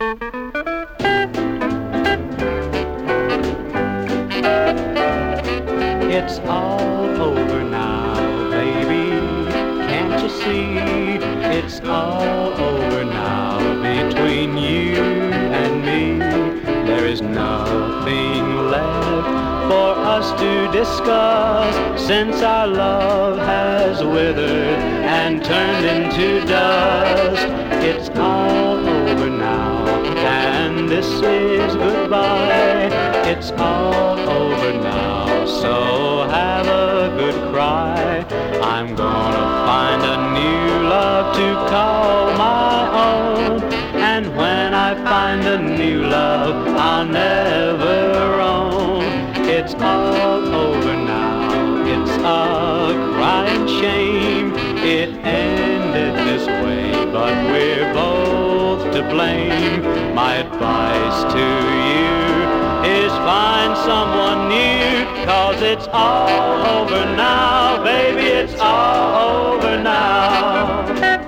It's all over now, baby, can't you see? It's all over now between you and me. There is nothing left for us to discuss, since our love has withered and turned into dust. It's all over now, and this is goodbye. It's all over now, so have a good cry. I'm gonna find a new love to call my own, and when I find a new love, I'll never roam. It's all over now, it's a crying shame. It ended this way, but we're both to blame. My advice to you is find someone new, 'cause it's all over now, baby, it's all over now.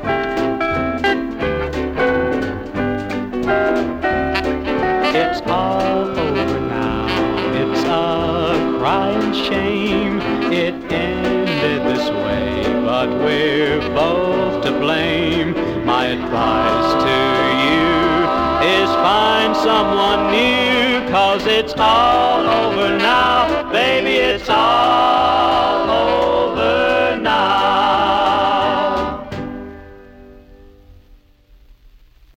It's all over now, it's a crying shame. It ended this way, but we're both to blame. My advice to you is find someone new, 'cause it's all over now, baby, it's all over.